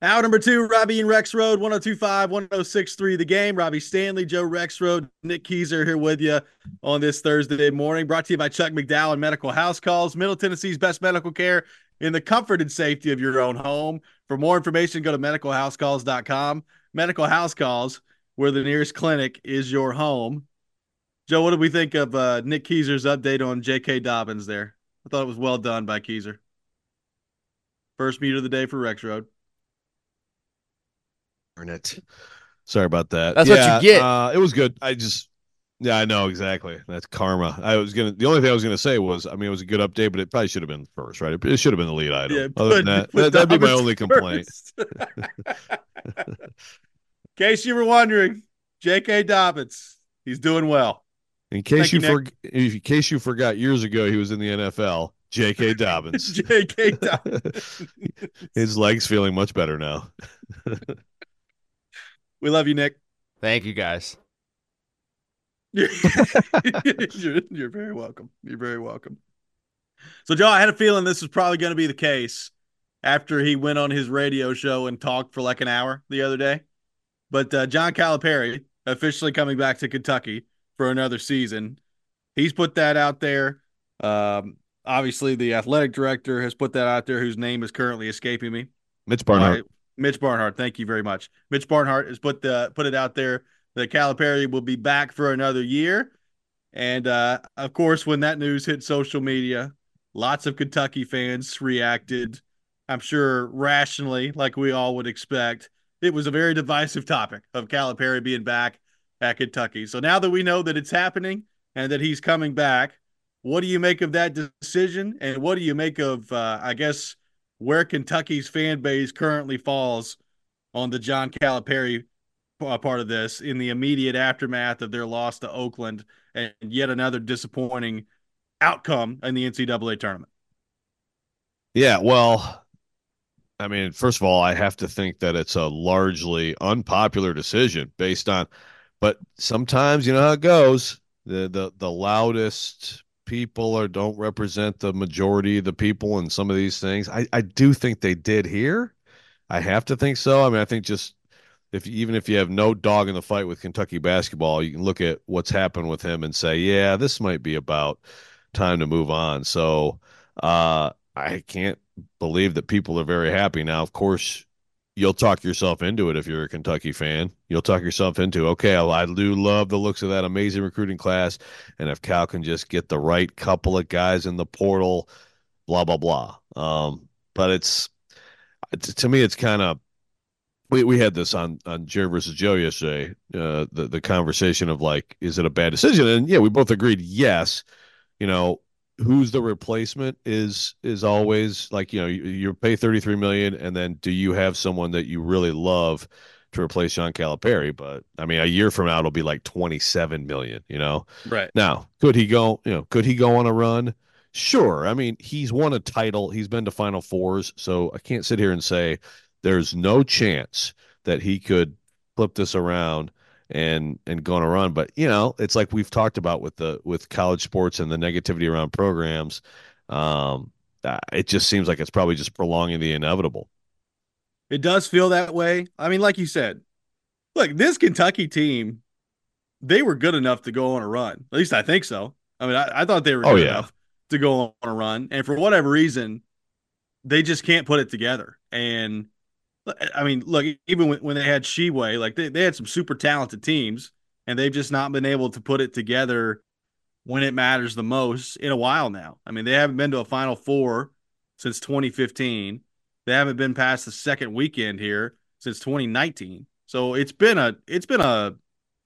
Hour number two, Robbie and Rex Road, 1025, 1063 The Game. Robbie Stanley, Joe Rex Road, Nick Keyser here with you on this Thursday morning. Brought to you by Chuck McDowell Medical House Calls, Middle Tennessee's best medical care in the comfort and safety of your own home. For more information, go to medicalhousecalls.com. Medical House Calls, where the nearest clinic is your home. Joe, what did we think of Nick Keyser's update on J.K. Dobbins there? I thought it was well done by Keyser. First meet of the day for Rex Road. Darn it. Sorry about that. That's what you get. It was good. Yeah, I know exactly. That's karma. The only thing I was gonna say was, it was a good update, but it probably should have been first, right? It should have been the lead item. Yeah, Other than that'd be my only complaint. In case you were wondering, J.K. Dobbins, he's doing well. In case you forgot, years ago he was in the NFL. J.K. Dobbins. J.K. Dobbins. His leg's feeling much better now. We love you, Nick. Thank you, guys. You're very welcome. You're very welcome. So, Joe, I had a feeling this was probably going to be the case after he went on his radio show and talked for like an hour the other day. But John Calipari officially coming back to Kentucky for another season. He's put that out there. Obviously, the athletic director has put that out there, whose name is currently escaping me. Mitch Barnhart. Mitch Barnhart. Thank you very much. Mitch Barnhart has put it out there that Calipari will be back for another year. And, of course, when that news hit social media, lots of Kentucky fans reacted, I'm sure rationally, like we all would expect. It was a very divisive topic of Calipari being back at Kentucky. So now that we know that it's happening and that he's coming back, what do you make of that decision? And what do you make of, where Kentucky's fan base currently falls on the John Calipari part of this in the immediate aftermath of their loss to Oakland and yet another disappointing outcome in the NCAA tournament? Yeah, well, first of all, I have to think that it's a largely unpopular decision but sometimes you know how it goes. The loudest people don't represent the majority of the people in some of these things. I do think they did here. I have to think so. I think just even if you have no dog in the fight with Kentucky basketball, you can look at what's happened with him and say, yeah, this might be about time to move on. So I can't believe that people are very happy now. Of course, you'll talk yourself into it if you're a Kentucky fan. You'll talk yourself into, okay, I do love the looks of that amazing recruiting class, and if Cal can just get the right couple of guys in the portal, blah, blah, blah. But to me, it's kind of, we had this on Jerry versus Joe yesterday, the conversation of like, is it a bad decision? And yeah, we both agreed, yes. Who's the replacement is always like, you pay $33 million, and then do you have someone that you really love to replace John Calipari? But a year from now it'll be like $27 million. Right now, could he go on a run? Sure. He's won a title, he's been to Final Fours, so I can't sit here and say there's no chance that he could flip this around and go on a run. But it's like we've talked about with college sports and the negativity around programs. It just seems like it's probably just prolonging the inevitable. It does feel that way. Like you said, look, this Kentucky team, they were good enough to go on a run. At least I think so. I thought they were good enough to go on a run, and for whatever reason, they just can't put it together. And look, even when they had Sheway, like they had some super talented teams, and they've just not been able to put it together when it matters the most in a while now. They haven't been to a Final Four since 2015. They haven't been past the second weekend here since 2019. So it's been a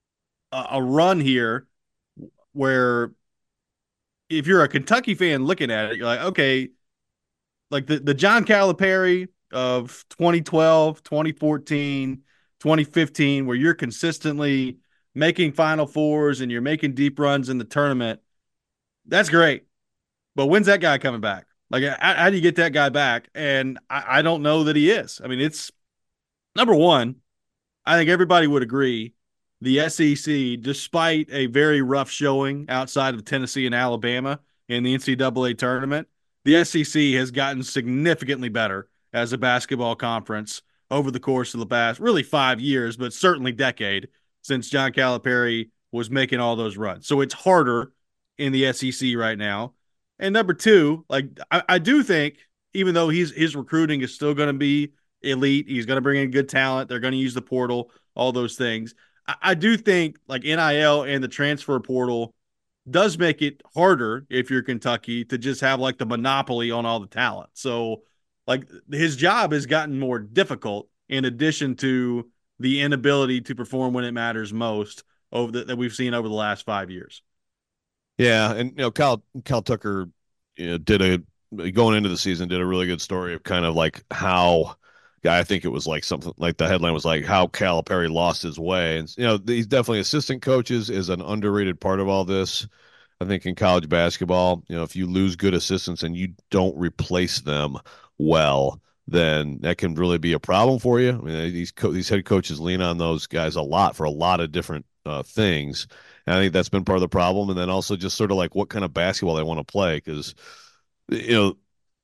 run here where if you're a Kentucky fan looking at it, you're like, okay, like the John Calipari of 2012, 2014, 2015, where you're consistently making Final Fours and you're making deep runs in the tournament, that's great. But when's that guy coming back? Like, how do you get that guy back? And I don't know that he is. It's number one, I think everybody would agree the SEC, despite a very rough showing outside of Tennessee and Alabama in the NCAA tournament, the SEC has gotten significantly better as a basketball conference over the course of the past really 5 years, but certainly decade since John Calipari was making all those runs. So it's harder in the SEC right now. And number two, like I do think even though his recruiting is still going to be elite, he's going to bring in good talent. They're going to use the portal, all those things. I do think like NIL and the transfer portal does make it harder if you're Kentucky to just have like the monopoly on all the talent. So like his job has gotten more difficult in addition to the inability to perform when it matters most that we've seen over the last 5 years. Yeah, and Cal Tucker, did a going into the season did a really good story of kind of like how. Yeah, I think it was like something like the headline was like how Calipari lost his way, and he's definitely assistant coaches is an underrated part of all this. I think in college basketball, if you lose good assistants and you don't replace them well, then that can really be a problem for you. I mean, these head coaches lean on those guys a lot for a lot of different things. And I think that's been part of the problem. And then also just sort of like what kind of basketball they want to play because you know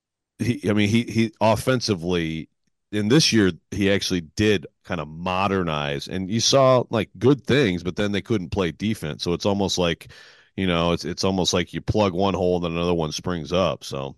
he offensively in this year he actually did kind of modernize and you saw like good things, but then they couldn't play defense. So it's almost like it's almost like you plug one hole and then another one springs up. So,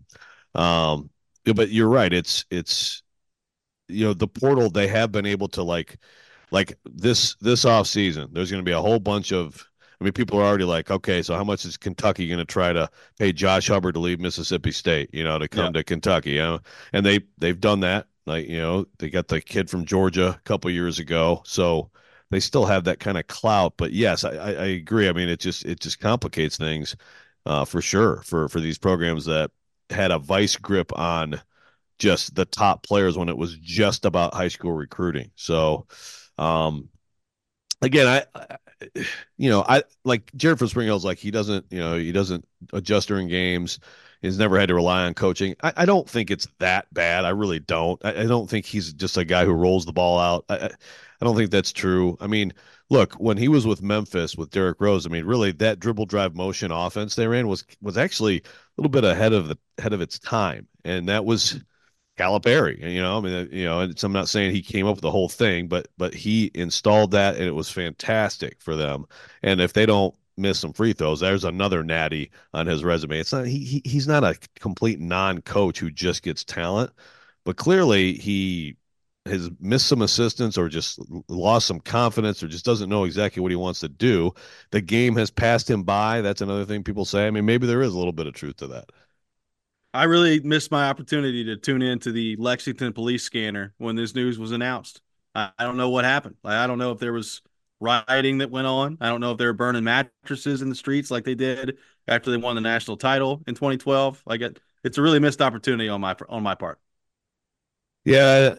but you're right. It's the portal they have been able to like this off season. There's going to be a whole bunch of. I mean, people are already like, okay, so how much is Kentucky going to try to pay Josh Hubbard to leave Mississippi State, to come to Kentucky, And they've done that. Like, they got the kid from Georgia a couple years ago, so they still have that kind of clout. But yes, I agree. I mean, it just complicates things for sure for these programs that had a vice grip on just the top players when it was just about high school recruiting. So, again, I like Jared from Spring Hill's like he doesn't adjust during games. He's never had to rely on coaching. I don't think it's that bad. I really don't. I don't think he's just a guy who rolls the ball out. I don't think that's true. I mean, look, when he was with Memphis with Derrick Rose, I mean, really that dribble drive motion offense they ran was actually a little bit ahead of its time, and that was Calipari. And, I mean, and I'm not saying he came up with the whole thing, but he installed that and it was fantastic for them. And if they don't miss some free throws, there's another natty on his resume. It's not he's not a complete non-coach who just gets talent, but clearly he has missed some assistance or just lost some confidence or just doesn't know exactly what he wants to do. The game has passed him by. That's another thing people say. I mean, maybe there is a little bit of truth to that. I really missed my opportunity to tune into the Lexington police scanner when this news was announced. I don't know what happened. I don't know if there was rioting that went on. I don't know if they were burning mattresses in the streets like they did after they won the national title in 2012. It's a really missed opportunity on my part. Yeah,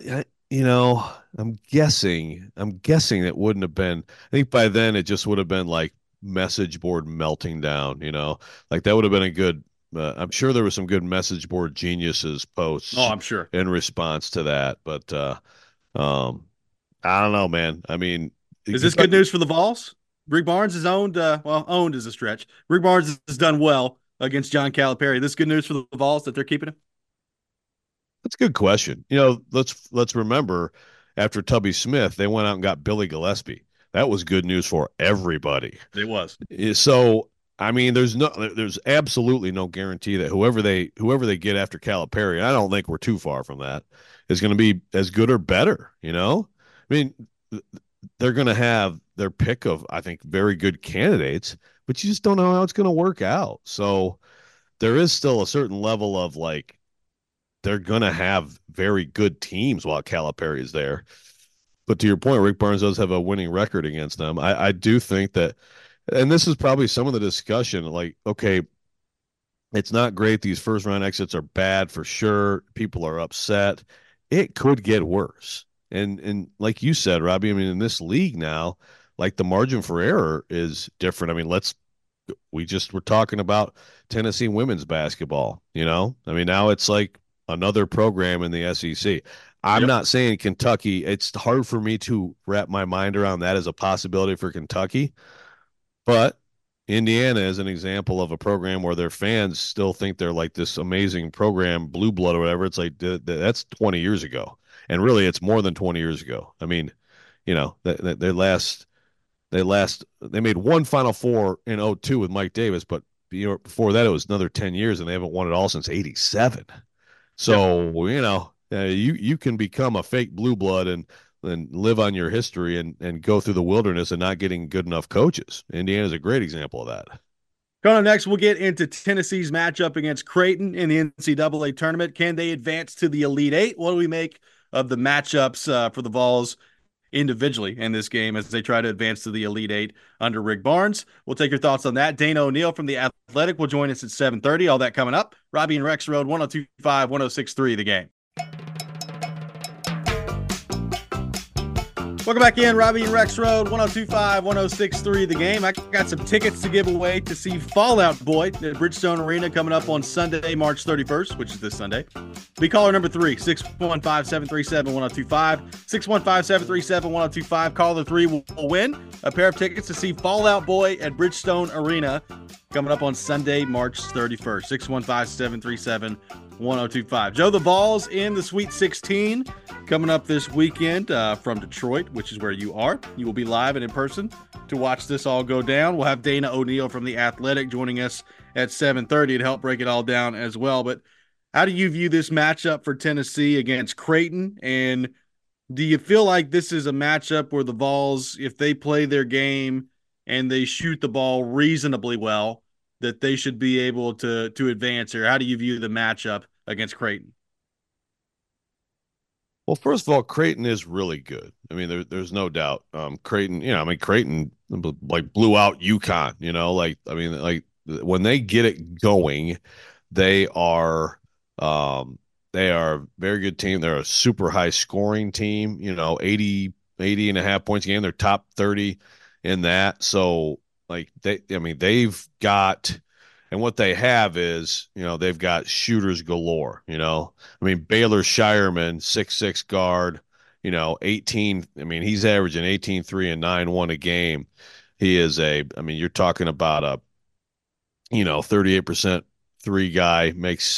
I'm guessing it wouldn't have been. I think by then it just would have been like message board melting down. Like that would have been a good. I'm sure there were some good message board geniuses Oh, posts I'm sure. in response to that, but um, I don't know, man. I mean, Is this good Kentucky. news for the Vols? Rick Barnes is owned. Owned is a stretch. Rick Barnes has done well against John Calipari. This good news for the Vols that they're keeping him. That's a good question. Let's remember after Tubby Smith, they went out and got Billy Gillispie. That was good news for everybody. It was. So I mean, there's absolutely no guarantee that whoever they get after Calipari, and I don't think we're too far from that, is going to be as good or better. I mean, they're going to have their pick of, I think, very good candidates, but you just don't know how it's going to work out. So there is still a certain level of like they're going to have very good teams while Calipari is there. But to your point, Rick Barnes does have a winning record against them. I do think that, and this is probably some of the discussion. Like, okay, it's not great. These first round exits are bad for sure. People are upset. It could get worse. And like you said, Robbie, I mean, in this league now, like the margin for error is different. I mean, we just were talking about Tennessee women's basketball, I mean, now it's like another program in the SEC. I'm Yep. not saying Kentucky, it's hard for me to wrap my mind around that as a possibility for Kentucky, but Indiana is an example of a program where their fans still think they're like this amazing program, blue blood or whatever. It's like that's 20 years ago. And really, it's more than 20 years ago. I mean, they made one Final Four in '02 with Mike Davis, but before that, it was another 10 years, and they haven't won it all since '87. Yep. So, you can become a fake blue blood and live on your history and go through the wilderness and not getting good enough coaches. Indiana's a great example of that. Coming up next, we'll get into Tennessee's matchup against Creighton in the NCAA tournament. Can they advance to the Elite Eight? What do we make of the matchups for the Vols individually in this game as they try to advance to the Elite Eight under Rick Barnes? We'll take your thoughts on that. Dana O'Neill from The Athletic will join us at 7:30. All that coming up. Robbie and Rexrode, 102.5, 106.3 The Game. Welcome back in, Robbie and Rexrode, 102.5, 106.3 The Game. I got some tickets to give away to see Fall Out Boy at Bridgestone Arena coming up on Sunday, March 31st, which is this Sunday. Be caller number 3, 615-737-1025, 615-737-1025. Caller 3 will win a pair of tickets to see Fall Out Boy at Bridgestone Arena coming up on Sunday, March 31st, 615-737-1025. Joe, the Vols in the Sweet 16 coming up this weekend from Detroit, which is where you are. You will be live and in person to watch this all go down. We'll have Dana O'Neill from The Athletic joining us at 7:30 to help break it all down as well. But how do you view this matchup for Tennessee against Creighton? And do you feel like this is a matchup where the Vols, if they play their game and they shoot the ball reasonably well, that they should be able to advance? Or how do you view the matchup against Creighton? Well, first of all, Creighton is really good. I mean, there's no doubt. Creighton, Creighton like blew out UConn. When they get it going, they are they are a very good team. They're a super high scoring team. 80 and a half points a game. They're top 30 in that. So they've got. And what they have is, they've got shooters galore, I mean, Baylor Shireman, 6'6" guard, 18. I mean, he's averaging 18, 3, and 9, 1 a game. You're talking about a, 38% three guy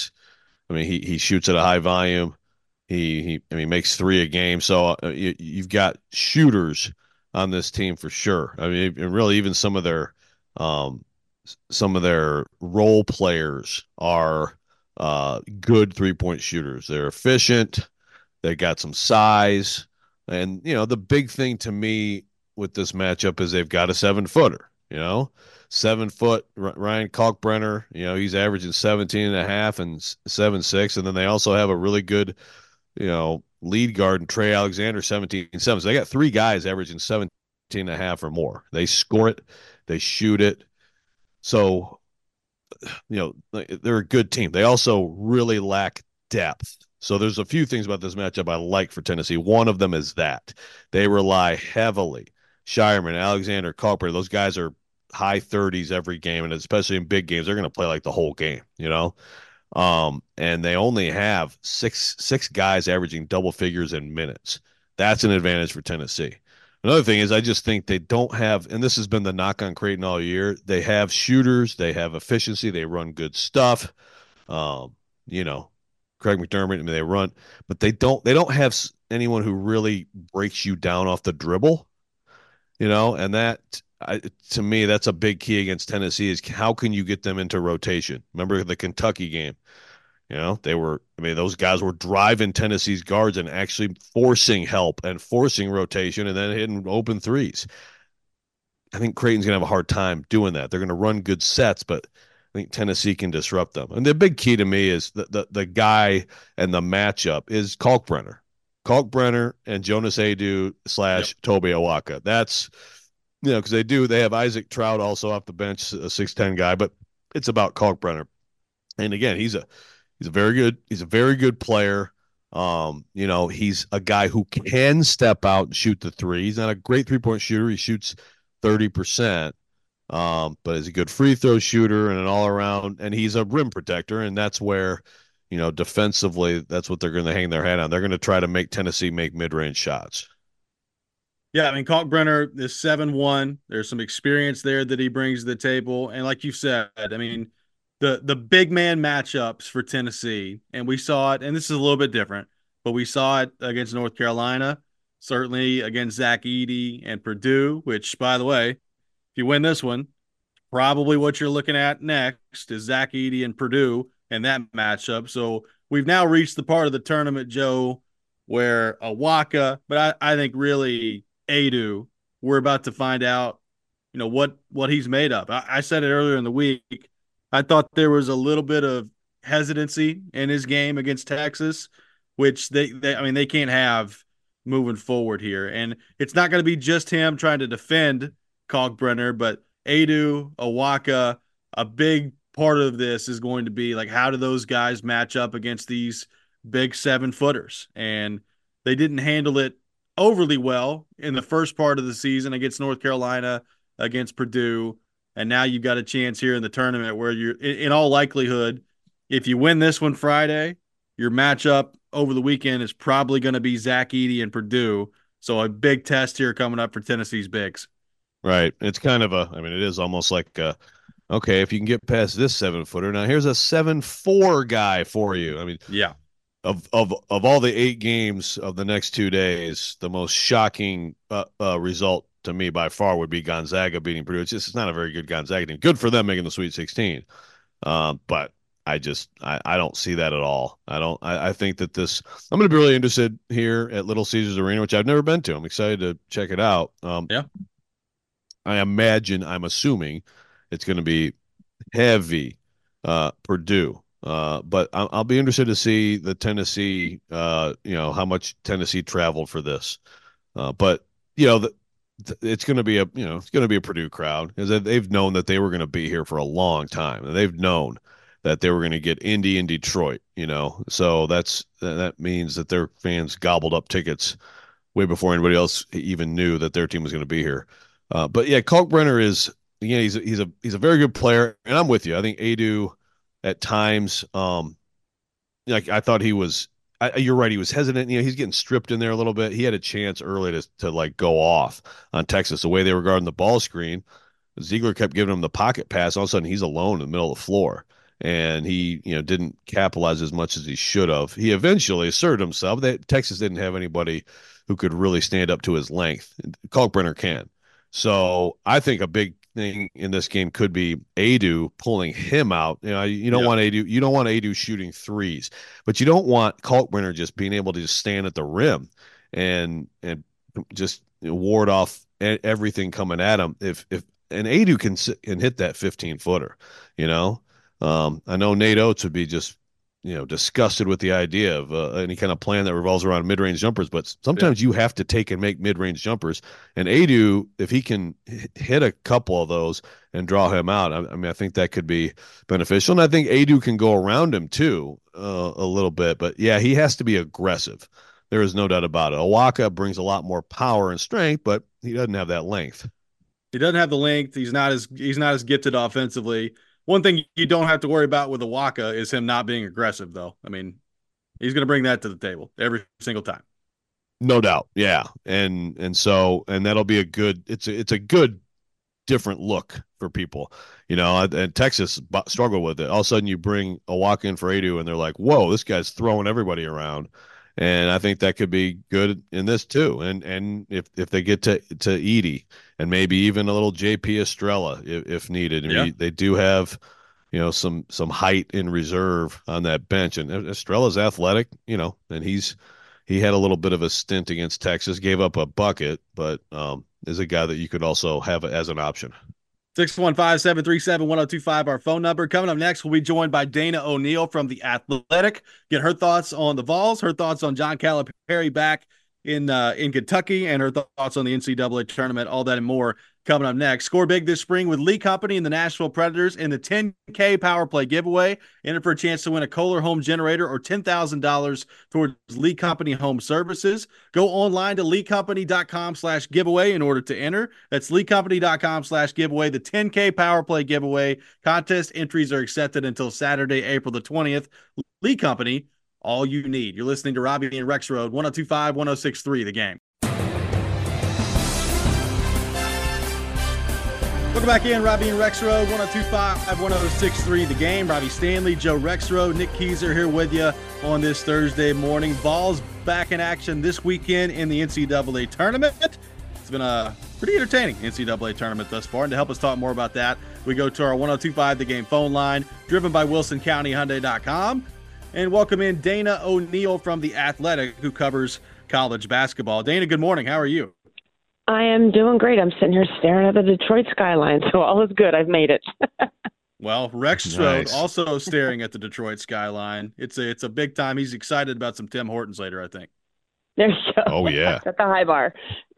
he shoots at a high volume. Makes three a game. So you've got shooters on this team for sure. I mean, and really even um, some of their role players are good 3-point shooters. They're efficient. They got some size. And, the big thing to me with this matchup is they've got a 7-footer, 7 foot Ryan Kalkbrenner, he's averaging 17 and a half and 7'6". And then they also have a really good, lead guard and Trey Alexander, 17-7. So they got three guys averaging 17 and a half or more. They score it. They shoot it. So, they're a good team. They also really lack depth. So there's a few things about this matchup I like for Tennessee. One of them is that they rely heavily. Shireman, Alexander, Culper, those guys are high 30s every game, and especially in big games, they're going to play like the whole game, and they only have six guys averaging double figures in minutes. That's an advantage for Tennessee. Another thing is I just think they don't have, and this has been the knock on Creighton all year, they have shooters, they have efficiency, they run good stuff. Um, you know, Craig McDermott, I mean, they run, but they don't have anyone who really breaks you down off the dribble, and to me, that's a big key against Tennessee is how can you get them into rotation? Remember the Kentucky game? Those guys were driving Tennessee's guards and actually forcing help and forcing rotation and then hitting open threes. I think Creighton's going to have a hard time doing that. They're going to run good sets, but I think Tennessee can disrupt them. And the big key to me is the guy and the matchup is Kalkbrenner. Kalkbrenner and Jonas Adu / Toby Awaka. That's, because they have Isaac Trout also off the bench, a 6'10" guy, but it's about Kalkbrenner. And again, he's a very good player. He's a guy who can step out and shoot the three. He's not a great 3-point shooter. He shoots 30%. But he's a good free throw shooter and an all around, and he's a rim protector. And that's where, defensively, that's what they're going to hang their hat on. They're going to try to make Tennessee make mid-range shots. Yeah, I mean, Kalkbrenner is 7'1". There's some experience there that he brings to the table. And like you said, I mean, the big man matchups for Tennessee, and we saw it, and this is a little bit different. but we saw it against North Carolina, certainly against Zach Edey and Purdue, which, by the way, if you win this one, probably what you're looking at next is Zach Edey and Purdue and that matchup. So we've now reached the part of the tournament, Joe, where Awaka, but I think really Adu, we're about to find out, what he's made of. I said it earlier in the week. I thought there was a little bit of hesitancy in his game against Texas, which they can't have moving forward here. And it's not going to be just him trying to defend Kalkbrenner, but Adu, Awaka, a big part of this is going to be like, how do those guys match up against these big 7-footers? And they didn't handle it overly well in the first part of the season against North Carolina, against Purdue. And now you've got a chance here in the tournament where you're, in all likelihood, if you win this one Friday, your matchup over the weekend is probably going to be Zach Edey and Purdue. So a big test here coming up for Tennessee's bigs. Right. It's kind of it is almost like, okay, if you can get past this 7-footer, now here's a 7-4 guy for you. I mean, yeah. Of all the 8 games of the next 2 days, the most shocking result to me by far would be Gonzaga beating Purdue. It's not a very good Gonzaga team. Good for them making the Sweet 16. But I don't see that at all. I think that I'm going to be really interested here at Little Caesars Arena, which I've never been to. I'm excited to check it out. Yeah. I'm assuming it's going to be heavy Purdue. But I'll be interested to see the Tennessee, how much Tennessee traveled for this. But it's going to be a Purdue crowd because they've known that they were going to be here for a long time, and they've known that they were going to get Indy and Detroit. So that means that their fans gobbled up tickets way before anybody else even knew that their team was going to be here. But yeah, Kalkbrenner is, again, he's a very good player, and I'm with you. I think Adu at times, I thought he was. You're right. He was hesitant. He's getting stripped in there a little bit. He had a chance early to like go off on Texas. The way they were guarding the ball screen, Ziegler kept giving him the pocket pass. All of a sudden, he's alone in the middle of the floor, and he didn't capitalize as much as he should have. He eventually asserted himself. Texas didn't have anybody who could really stand up to his length. Kalkbrenner can. So I think a big thing in this game could be Adu pulling him out. You don't want Adu shooting threes, but you don't want Kalkbrenner just being able to just stand at the rim and just ward off everything coming at him. If Adu can hit that 15-footer, I know Nate Oates would be just disgusted with the idea of any kind of plan that revolves around mid-range jumpers, but sometimes you have to take and make mid-range jumpers. And Adu, if he can hit a couple of those and draw him out, I think that could be beneficial. And I think Adu can go around him too a little bit. But yeah, he has to be aggressive. There is no doubt about it. Awaka brings a lot more power and strength, but he doesn't have that length. He doesn't have the length. He's not as gifted offensively. One thing you don't have to worry about with Awaka is him not being aggressive, though. I mean, he's going to bring that to the table every single time. No doubt. Yeah. And that'll be it's a good different look for people, and Texas struggled with it. All of a sudden you bring Awaka in for Adu and they're like, whoa, this guy's throwing everybody around. And I think that could be good in this too. And if they get to Edey and maybe even a little JP Estrella if needed. They do have, some height in reserve on that bench. And Estrella's athletic, and he had a little bit of a stint against Texas, gave up a bucket, but is a guy that you could also have as an option. 615-737-1025, our phone number. Coming up next, we'll be joined by Dana O'Neill from The Athletic. Get her thoughts on the Vols, her thoughts on John Calipari back in Kentucky, and her thoughts on the NCAA tournament, all that and more coming up next. Score big this spring with Lee Company and the Nashville Predators in the $10K Power Play giveaway. Enter for a chance to win a Kohler home generator or $10,000 towards Lee Company home services. Go online to leecompany.com/giveaway in order to enter. That's leecompany.com/giveaway. The $10K Power Play giveaway. Contest entries are accepted until Saturday, April the 20th. Lee Company, all you need. You're listening to Robbie and Rexrode, 102.5, 106.3, The Game. Welcome back in, Robbie and Rexroad, 102.5, 106.3 The Game. Robbie Stanley, Joe Rexroad, Nick Keyser here with you on this Thursday morning. Vols back in action this weekend in the NCAA tournament. It's been a pretty entertaining NCAA tournament thus far, and to help us talk more about that, we go to our 102.5 The Game phone line, driven by WilsonCountyHyundai.com, and welcome in Dana O'Neill from The Athletic, who covers college basketball. Dana, good morning. How are you? I am doing great. I'm sitting here staring at the Detroit skyline, so all is good. I've made it. Well, Rexroad also staring at the Detroit skyline. It's a big time. He's excited about some Tim Hortons later, I think. There you go. Oh, yeah. At the high bar.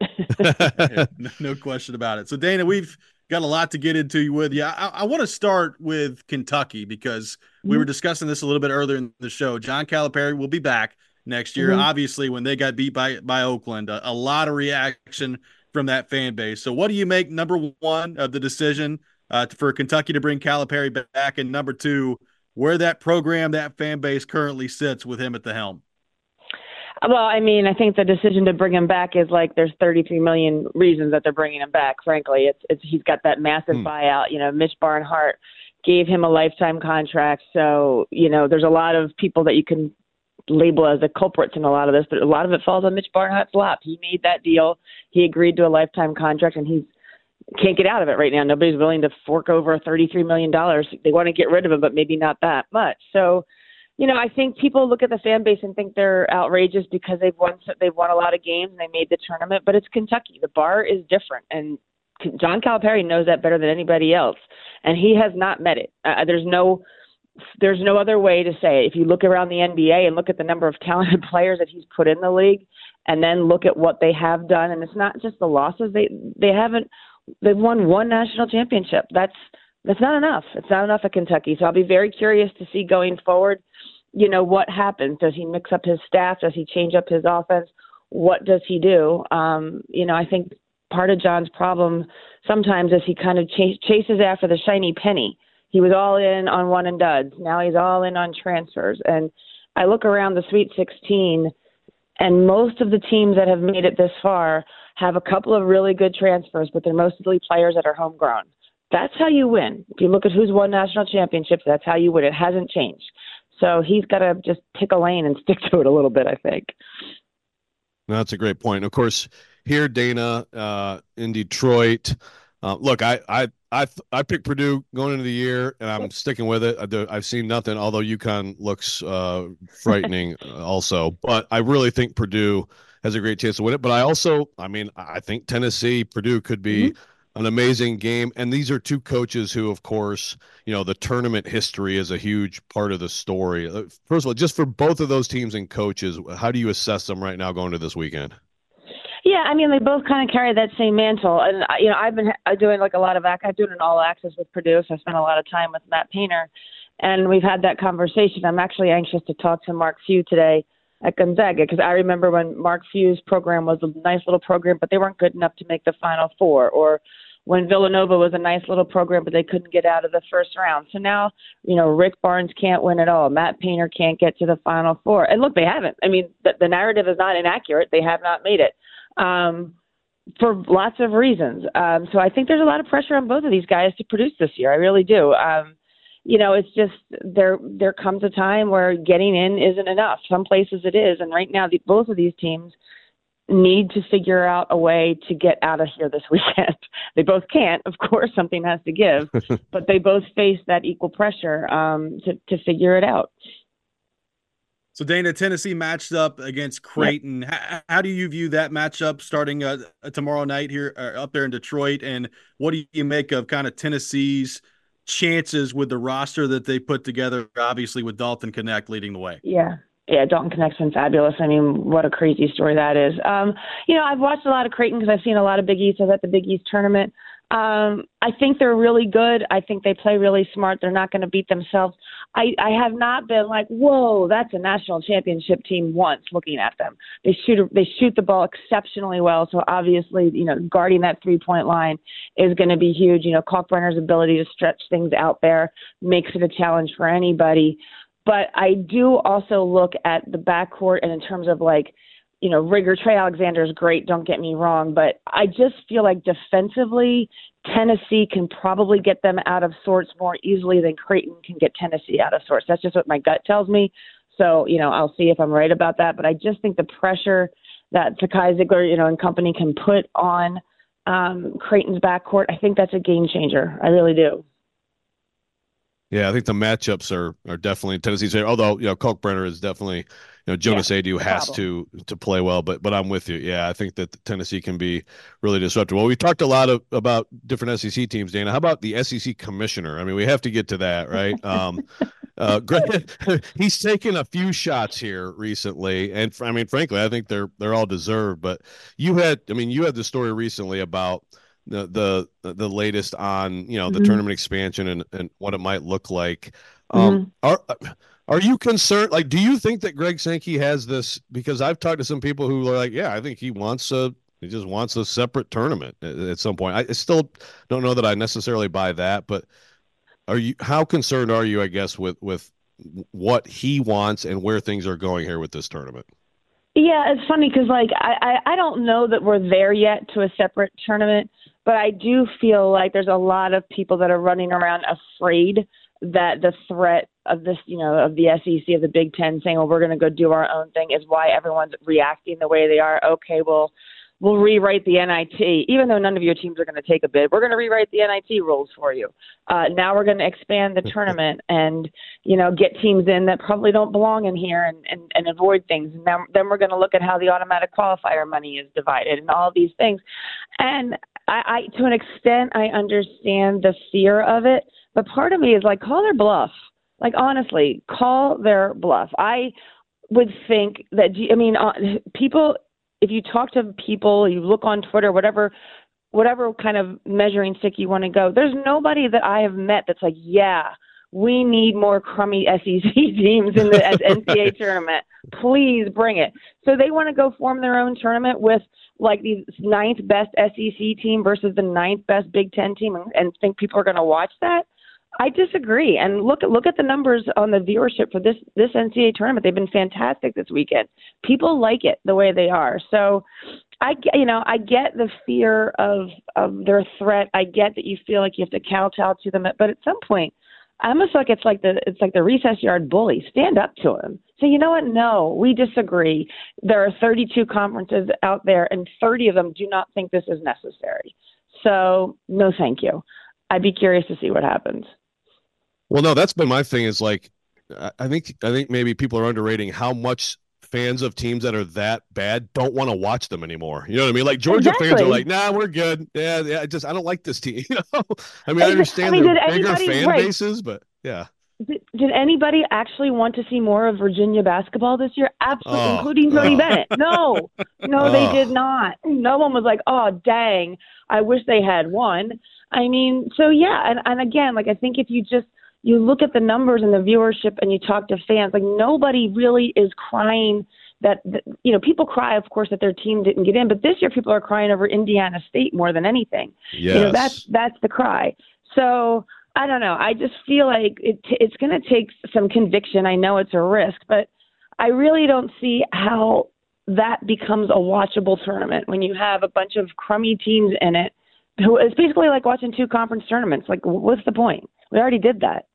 Yeah, no question about it. So, Dana, we've got a lot to get into with you. I want to start with Kentucky because we were discussing this a little bit earlier in the show. John Calipari will be back next year. Obviously, when they got beat by Oakland, a lot of reaction from that fan base. So what do you make, number one, of the decision for Kentucky to bring Calipari back, and number two, where that program, that fan base currently sits with him at the helm? Well, I mean, I think the decision to bring him back is like there's 33 million reasons that they're bringing him back. Frankly, it's he's got that massive buyout. You know, Mitch Barnhart gave him a lifetime contract. So, you know, there's a lot of people that you can label as the culprits in a lot of this, but a lot of it falls on Mitch Barnhart's lap. He made that deal. He agreed to a lifetime contract, and he can't get out of it right now. Nobody's willing to fork over $33 million. They want to get rid of him, but maybe not that much. So, you know, I think people look at the fan base and think they're outrageous because they've won a lot of games and they made the tournament, but it's Kentucky. The bar is different, and John Calipari knows that better than anybody else, and he has not met it. There's no other way to say it. If you look around the NBA and look at the number of talented players that he's put in the league, and then look at what they have done, and it's not just the losses. They've won one national championship. That's not enough. It's not enough at Kentucky. So I'll be very curious to see going forward, you know, what happens. Does he mix up his staff? Does he change up his offense? What does he do? You know, I think part of John's problem sometimes is he kind of chases after the shiny penny. He was all in on one and duds. Now he's all in on transfers. And I look around the Sweet 16, and most of the teams that have made it this far have a couple of really good transfers, but they're mostly players that are homegrown. That's how you win. If you look at who's won national championships, that's how you win. It hasn't changed. So he's got to just pick a lane and stick to it a little bit, I think. That's a great point. Of course, here, Dana, in Detroit, look, I picked Purdue going into the year, and I'm sticking with it. I've seen nothing, although UConn looks frightening also. But I really think Purdue has a great chance to win it. But I think Purdue could be an amazing game. And these are two coaches who, of course, you know, the tournament history is a huge part of the story. First of all, just for both of those teams and coaches, how do you assess them right now going to this weekend? Yeah, I mean, they both kind of carry that same mantle. And, you know, I've been doing like a lot of I'm doing an all access with Purdue, so I spent a lot of time with Matt Painter, and we've had that conversation. I'm actually anxious to talk to Mark Few today at Gonzaga, because I remember when Mark Few's program was a nice little program, but they weren't good enough to make the Final Four, or when Villanova was a nice little program, but they couldn't get out of the first round. So now, you know, Rick Barnes can't win at all. Matt Painter can't get to the Final Four. And look, they haven't. I mean, the narrative is not inaccurate. They have not made it. For lots of reasons. So I think there's a lot of pressure on both of these guys to produce this year. I really do. You know, it's just there comes a time where getting in isn't enough. Some places it is. And right now, both of these teams need to figure out a way to get out of here this weekend. They both can't, of course, something has to give, but they both face that equal pressure to figure it out. So, Dana, Tennessee matched up against Creighton. Yep. How do you view that matchup starting tomorrow night here up there in Detroit? And what do you make of kind of Tennessee's chances with the roster that they put together, obviously with Dalton Knecht leading the way? Yeah, Dalton Knecht's been fabulous. I mean, what a crazy story that is. You know, I've watched a lot of Creighton because I've seen a lot of Big East. I was at the Big East tournament. I think they're really good. I think they play really smart. They're not going to beat themselves. I have not been like, whoa, that's a national championship team once looking at them. They shoot the ball exceptionally well. So obviously, you know, guarding that 3-point line is going to be huge. You know, Kalkbrenner's ability to stretch things out there makes it a challenge for anybody. But I do also look at the backcourt and in terms of like, rigor. Trey Alexander is great, don't get me wrong, but I just feel like defensively, Tennessee can probably get them out of sorts more easily than Creighton can get Tennessee out of sorts. That's just what my gut tells me. So, I'll see if I'm right about that, but I just think the pressure that Zakai Ziegler, and company can put on Creighton's backcourt, I think that's a game changer. I really do. Yeah, I think the matchups are definitely Tennessee's favorite. Although Kalkbrenner is definitely Jonas Aidoo has to play well, but I'm with you. Yeah, I think that Tennessee can be really disruptive. Well, we talked a lot about different SEC teams, Dana. How about the SEC commissioner? I mean, we have to get to that, right? Greg, he's taken a few shots here recently, and I mean, frankly, I think they're all deserved. But you had the story recently about the latest on the tournament expansion and what it might look like. Are you concerned? Like, do you think that Greg Sankey has this? Because I've talked to some people who are like, yeah, I think he just wants a separate tournament at some point. I still don't know that I necessarily buy that, but how concerned are you, I guess, with what he wants and where things are going here with this tournament? Yeah, it's funny because I don't know that we're there yet to a separate tournament, but I do feel like there's a lot of people that are running around afraid that the threat of this, of the SEC, of the Big Ten saying, well, we're going to go do our own thing is why everyone's reacting the way they are. Okay, well, we'll rewrite the NIT, even though none of your teams are going to take a bid. We're going to rewrite the NIT rules for you. Now we're going to expand the tournament and, get teams in that probably don't belong in here and avoid things. And then we're going to look at how the automatic qualifier money is divided and all these things. And I to an extent, I understand the fear of it, but part of me is like, call their bluff. Like, honestly, call their bluff. I would think that, people, if you talk to people, you look on Twitter, whatever kind of measuring stick you want to go, there's nobody that I have met that's like, yeah, we need more crummy SEC teams in the NCAA tournament. Please bring it. So they want to go form their own tournament with like the ninth best SEC team versus the ninth best Big Ten team and think people are going to watch that. I disagree. And look at the numbers on the viewership for this NCAA tournament. They've been fantastic this weekend. People like it the way they are. So I get the fear of their threat. I get that you feel like you have to kowtow to them, but at some point, I almost feel like it's like the recess yard bully. Stand up to him. Say, you know what? No, we disagree. There are 32 conferences out there, and 30 of them do not think this is necessary. So no, thank you. I'd be curious to see what happens. Well, no, that's been my thing is like, I think maybe people are underrating how much fans of teams that are that bad don't want to watch them anymore. You know what I mean? Like Georgia fans are like, nah, we're good. Yeah. I don't like this team. I mean, I understand the bigger fan bases, but yeah. Did anybody actually want to see more of Virginia basketball this year? Absolutely, including Tony Bennett. No, they did not. No one was like, oh, dang, I wish they had won. I mean, so yeah, and again, like I think if you look at the numbers and the viewership and you talk to fans, like nobody really is crying that people cry, of course, that their team didn't get in, but this year people are crying over Indiana State more than anything. Yes. That's the cry. So I don't know. I just feel like it's going to take some conviction. I know it's a risk, but I really don't see how that becomes a watchable tournament when you have a bunch of crummy teams in it. It's basically like watching two conference tournaments. Like, what's the point? We already did that.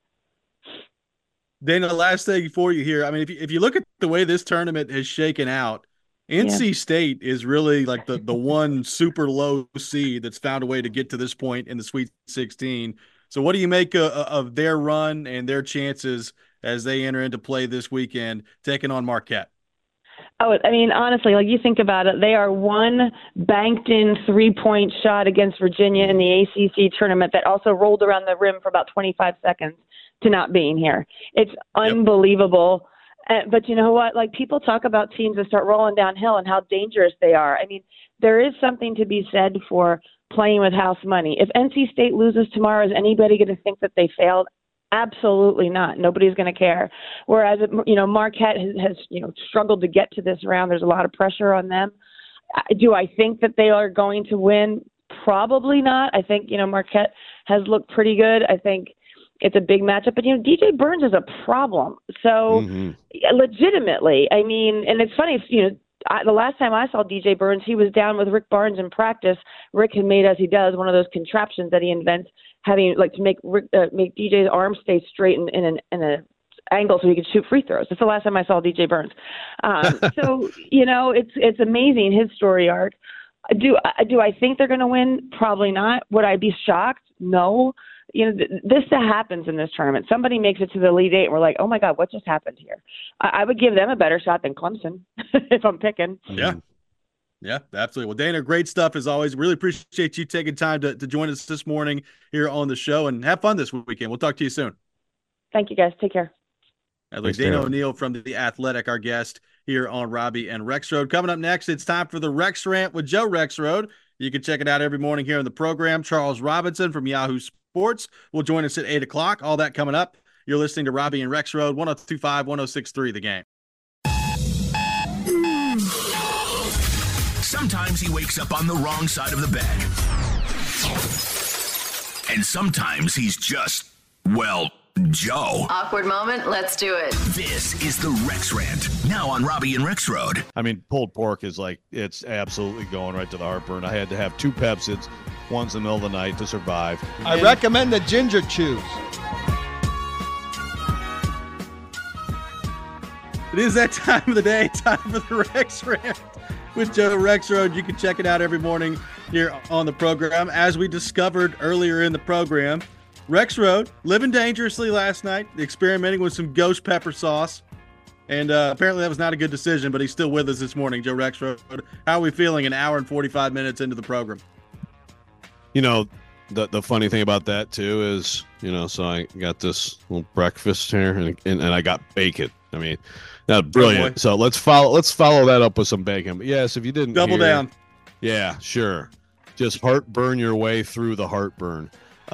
Dana, last thing for you here. I mean, if you look at the way this tournament has shaken out, NC State is really like the one super low seed that's found a way to get to this point in the Sweet 16. So what do you make of their run and their chances as they enter into play this weekend, taking on Marquette? Oh, I mean, honestly, like you think about it, they are one banked-in three-point shot against Virginia in the ACC tournament that also rolled around the rim for about 25 seconds to not being here. It's unbelievable. But you know what? Like people talk about teams that start rolling downhill and how dangerous they are. I mean, there is something to be said for playing with house money. If NC State loses tomorrow, is anybody going to think that they failed? Absolutely not. Nobody's going to care. Whereas, Marquette has struggled to get to this round. There's a lot of pressure on them. Do I think that they are going to win? Probably not. I think, Marquette has looked pretty good. I think it's a big matchup. But, DJ Burns is a problem. So legitimately, I mean, and it's funny, the last time I saw DJ Burns, he was down with Rick Barnes in practice. Rick had made, as he does, one of those contraptions that he invents, having like to make DJ's arm stay straight in an angle so he could shoot free throws. That's the last time I saw DJ Burns. So it's amazing, his story arc. Do I think they're going to win? Probably not. Would I be shocked? No. This happens in this tournament. Somebody makes it to the Elite Eight, and we're like, oh, my God, what just happened here? I would give them a better shot than Clemson if I'm picking. Yeah. Yeah, absolutely. Well, Dana, great stuff as always. Really appreciate you taking time to join us this morning here on the show, and have fun this weekend. We'll talk to you soon. Thank you, guys. Take care. Dana O'Neill from The Athletic, our guest here on Robbie and Rexrode. Coming up next, it's time for the Rex Rant with Joe Rexrode. You can check it out every morning here in the program. Charles Robinson from Yahoo Sports will join us at 8 o'clock. All that coming up. You're listening to Robbie and Rexrode, 102.5, 106.3 The Game. Sometimes he wakes up on the wrong side of the bed. And sometimes he's just, Joe. Awkward moment. Let's do it. This is the Rex Rant. Now on Robbie and Rexrode. I mean, pulled pork is it's absolutely going right to the heartburn. I had to have 2 Pepsids once in the middle of the night to survive. I recommend the ginger chews. It is that time of the day, time for the Rex Rant with Joe Rexrode. You can check it out every morning here on the program. As we discovered earlier in the program, Rexrode living dangerously last night, experimenting with some ghost pepper sauce. And apparently that was not a good decision, but he's still with us this morning. Joe Rexrode, how are we feeling an hour and 45 minutes into the program? The funny thing about that, too, is, so I got this little breakfast here, and I got bacon. I mean, that's brilliant. So let's follow that up with some bacon. But yes, if you didn't double down. Yeah, sure. Just heartburn your way through the heartburn.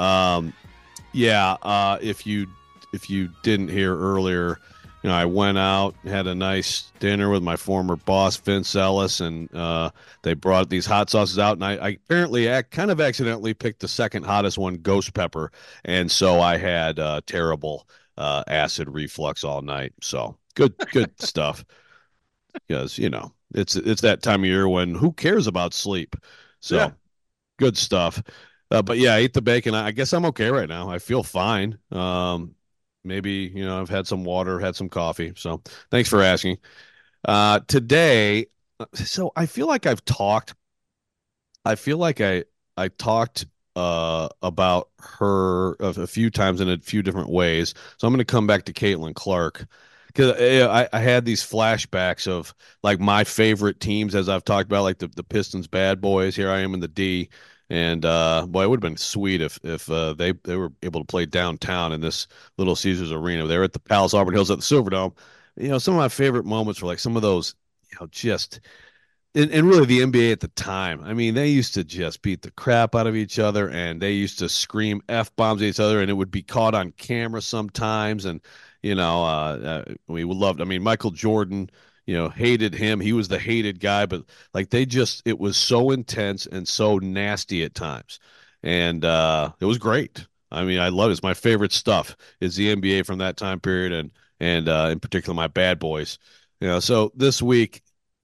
If you didn't hear earlier, I went out, had a nice dinner with my former boss, Vince Ellis, and they brought these hot sauces out, and I apparently kind of accidentally picked the second hottest one, ghost pepper, and so I had terrible acid reflux all night. So good stuff, because it's that time of year when who cares about sleep? So yeah. Good stuff. But yeah, I ate the bacon. I guess I'm okay right now. I feel fine. Maybe, I've had some water, had some coffee. So thanks for asking. Today, so I feel like I've talked. I feel like I talked about her a few times in a few different ways. So I'm going to come back to Caitlin Clark, because I had these flashbacks of like my favorite teams, as I've talked about, like the Pistons bad boys. Here I am in the D. And boy, it would have been sweet if they were able to play downtown in this Little Caesars Arena. They were at the Palace Auburn Hills at the Silverdome. Some of my favorite moments were like some of those, just and really the NBA at the time. I mean, they used to just beat the crap out of each other, and they used to scream F-bombs at each other, and it would be caught on camera sometimes. And we loved. I mean, Michael Jordan. Hated him. He was the hated guy, but like it was so intense and so nasty at times. And it was great. I mean, I love it. It's my favorite stuff is the NBA from that time period, and in particular my bad boys. So this week,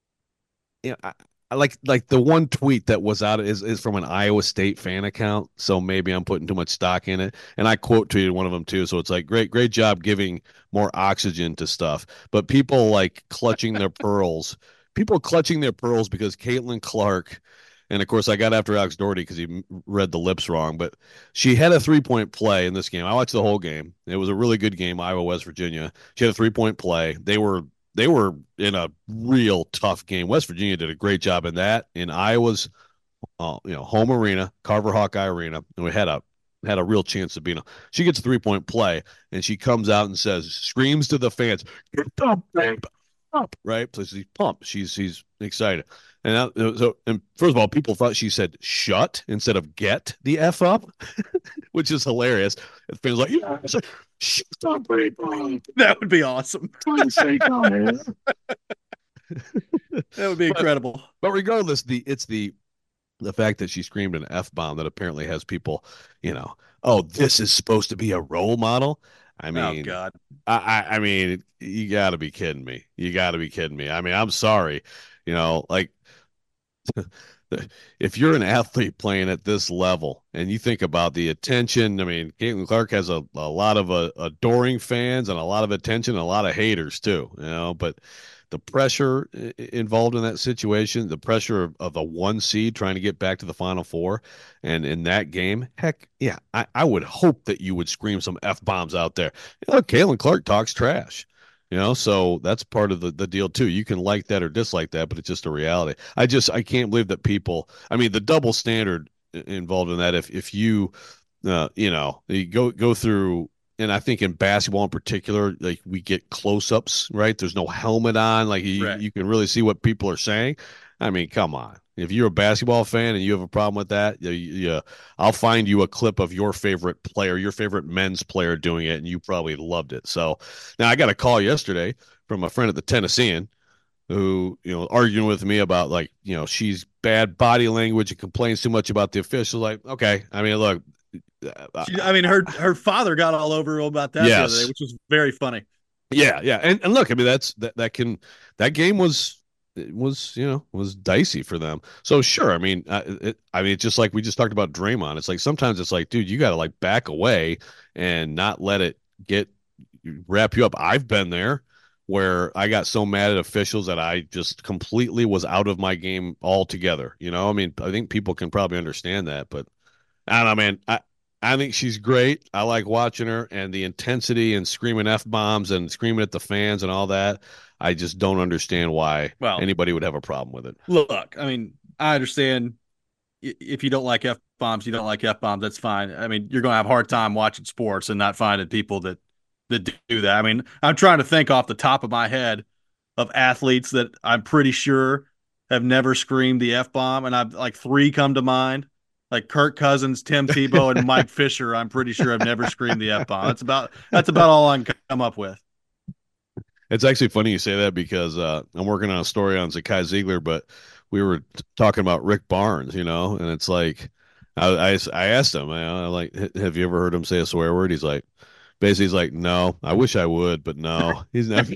I like the one tweet that was out is from an Iowa State fan account. So maybe I'm putting too much stock in it. And I quote tweeted one of them too. So it's like, great job giving more oxygen to stuff. But people like clutching their pearls, because Caitlin Clark, and of course I got after Alex Doherty because he read the lips wrong, but she had a 3-point play in this game. I watched the whole game. It was a really good game, Iowa, West Virginia. She had a 3-point play. They were in a real tough game. West Virginia did a great job in that. In Iowa's, home arena, Carver Hawkeye Arena, and we had a real chance of being. She gets a 3-point play, and she comes out and screams to the fans, "Get up, babe, up!" Right? So she's pumped. She's excited. And first of all, people thought she said "shut" instead of "get the F up," which is hilarious. And fans like, "Yeah, shut up, babe." That would be awesome. That would be incredible. But regardless, it's the fact that she screamed an F-bomb that apparently has people, this is supposed to be a role model. I mean, oh God. I mean, you got to be kidding me. I mean, I'm sorry. Like if you're an athlete playing at this level and you think about the attention, I mean, Caitlin Clark has a lot of adoring fans and a lot of attention and a lot of haters too, but the pressure involved in that situation, the pressure of the 1 seed trying to get back to the Final Four, and in that game, heck, yeah, I would hope that you would scream some F-bombs out there. Caitlin Clark talks trash. So that's part of the deal too. You can like that or dislike that, but it's just a reality. I can't believe that people, I mean, the double standard involved in that. If you, you go through, and I think in basketball in particular, like we get close-ups, right? There's no helmet on. Like you can really see what people are saying. I mean, come on. If you're a basketball fan and you have a problem with that, I'll find you a clip of your favorite player, your favorite men's player doing it, and you probably loved it. So now I got a call yesterday from a friend at the Tennessean who, arguing with me about she's bad body language and complains too much about the officials. Like, okay, I mean, look. Her father got all over her about that the other day, which was very funny. Yeah, yeah, and look, I mean, that game was dicey for them. So sure, I mean, it's just like we just talked about Draymond. It's like sometimes it's like, dude, you got to like back away and not let it wrap you up. I've been there where I got so mad at officials that I just completely was out of my game altogether. I mean, I think people can probably understand that, but I don't know, man. I think she's great. I like watching her, and the intensity and screaming F-bombs and screaming at the fans and all that. I just don't understand why anybody would have a problem with it. Look, I mean, I understand if you don't like F-bombs, you don't like F-bombs. That's fine. I mean, you're going to have a hard time watching sports and not finding people that do that. I mean, I'm trying to think off the top of my head of athletes that I'm pretty sure have never screamed the F-bomb, and I've like 3 come to mind. Like Kirk Cousins, Tim Tebow, and Mike Fisher, I'm pretty sure I've never screamed the F-bomb. That's about all I can come up with. It's actually funny you say that because I'm working on a story on Zakai Ziegler, but we were talking about Rick Barnes, and it's like I asked him, I'm like, have you ever heard him say a swear word? He's like, basically, he's like, no, I wish I would, but no, he's never.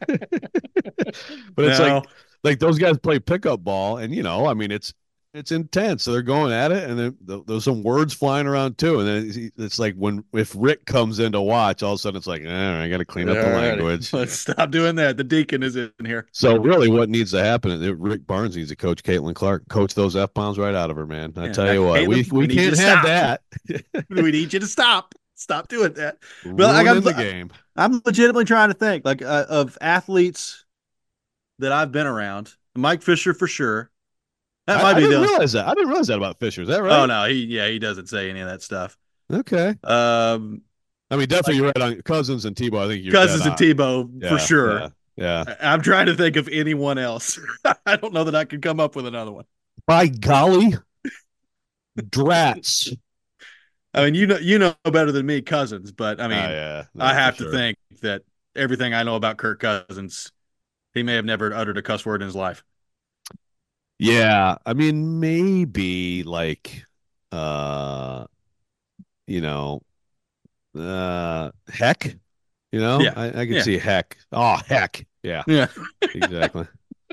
But it's like those guys play pickup ball, and I mean, it's intense. So they're going at it, and then there's some words flying around too. And then it's like if Rick comes in to watch, all of a sudden it's like, I got to clean up the language. Let's stop doing that. The deacon is in here. So really, what needs to happen is Rick Barnes needs to coach Caitlin Clark, coach those F-bombs right out of her, man. I tell you what, we can't have that. We need you to stop. Stop doing that. Well, I got the game. I'm legitimately trying to think of athletes that I've been around. Mike Fisher for sure. I didn't realize that. I didn't realize that about Fisher. Is that right? Oh no, he doesn't say any of that stuff. Okay. I mean, definitely you're right on Cousins and Tebow. I think you're Cousins and Tebow for sure. Yeah. I'm trying to think of anyone else. I don't know that I could come up with another one. By golly, drats. I mean, you know better than me, Cousins, but I mean, I have to think that everything I know about Kirk Cousins, he may have never uttered a cuss word in his life. Yeah, I mean, maybe like, heck, Yeah. I can see heck. Oh, heck. Yeah. Exactly.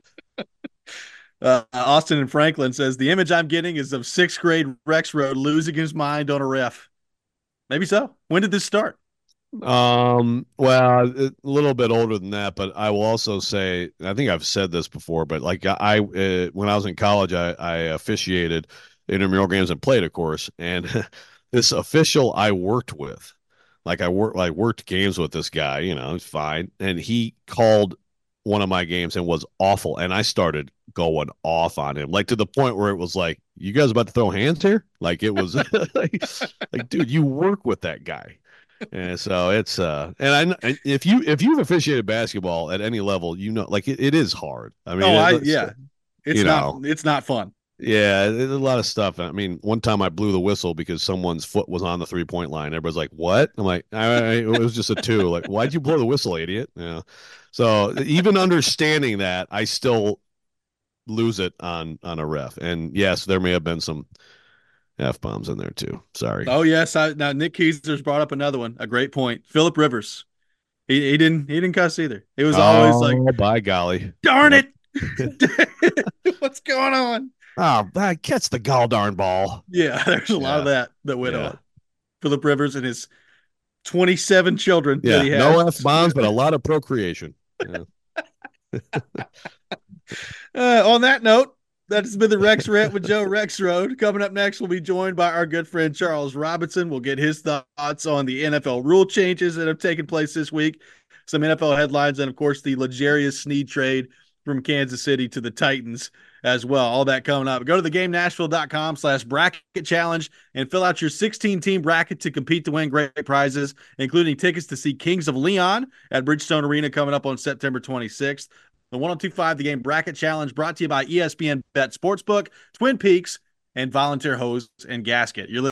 Austin and Franklin says the image I'm getting is of 6th grade Rexroad losing his mind on a ref. Maybe so. When did this start? Well, a little bit older than that, but I will also say, I think I've said this before, but like when I was in college, I officiated intramural games and played, of course, and this official I worked with, I worked games with this guy, he's fine, and he called one of my games and was awful, and I started going off on him, like to the point where it was like, you guys about to throw hands here? Like it was like, dude, you work with that guy. And so it's if you've officiated basketball at any level, like it is hard. I mean, it's not fun. Yeah, there's a lot of stuff. I mean, one time I blew the whistle because someone's foot was on the 3-point line. Everybody's like, "What?" I'm like, "It was just a 2." Like, why'd you blow the whistle, idiot? Yeah. So even understanding that, I still lose it on a ref. And yes, there may have been some F-bombs in there too. Sorry. Oh yes. Now Nick Keiser's brought up another one. A great point. Philip Rivers. He didn't cuss either. It was always like, by golly. Darn it. What's going on? Oh, catch the gall darn ball. Yeah, there's a lot of that went on. Philip Rivers and his 27 children that he has. No F-bombs, but a lot of procreation. Yeah. On that note, that's been the Rex Rant with Joe Rexrode. Coming up next, we'll be joined by our good friend Charles Robinson. We'll get his thoughts on the NFL rule changes that have taken place this week, some NFL headlines, and, of course, the L'Jarius Sneed trade from Kansas City to the Titans as well. All that coming up. Go to theGameNashville.com/bracket challenge and fill out your 16-team bracket to compete to win great prizes, including tickets to see Kings of Leon at Bridgestone Arena coming up on September 26th. The 102.5 The Game Bracket Challenge brought to you by ESPN Bet Sportsbook, Twin Peaks, and Volunteer Hose and Gasket. You're